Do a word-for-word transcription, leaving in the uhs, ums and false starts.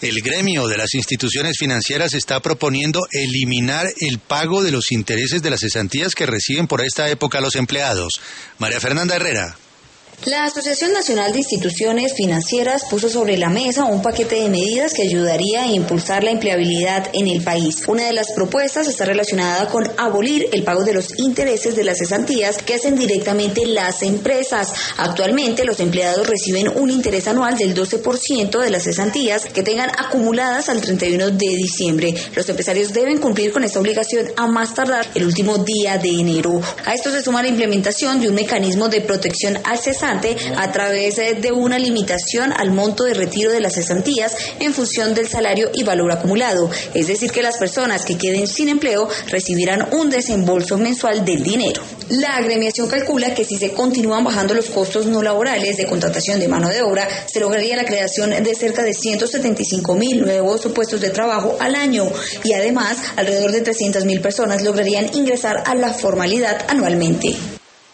El gremio de las instituciones financieras está proponiendo eliminar el pago de los intereses de las cesantías que reciben por esta época los empleados. María Fernanda Herrera. La Asociación Nacional de Instituciones Financieras puso sobre la mesa un paquete de medidas que ayudaría a impulsar la empleabilidad en el país. Una de las propuestas está relacionada con abolir el pago de los intereses de las cesantías que hacen directamente las empresas. Actualmente, los empleados reciben un interés anual del doce por ciento de las cesantías que tengan acumuladas al treinta y uno de diciembre. Los empresarios deben cumplir con esta obligación a más tardar el último día de enero. A esto se suma la implementación de un mecanismo de protección al cesante a través de una limitación al monto de retiro de las cesantías en función del salario y valor acumulado. Es decir, que las personas que queden sin empleo recibirán un desembolso mensual del dinero. La agremiación calcula que si se continúan bajando los costos no laborales de contratación de mano de obra, se lograría la creación de cerca de ciento setenta y cinco mil nuevos puestos de trabajo al año y además alrededor de trescientas mil personas lograrían ingresar a la formalidad anualmente.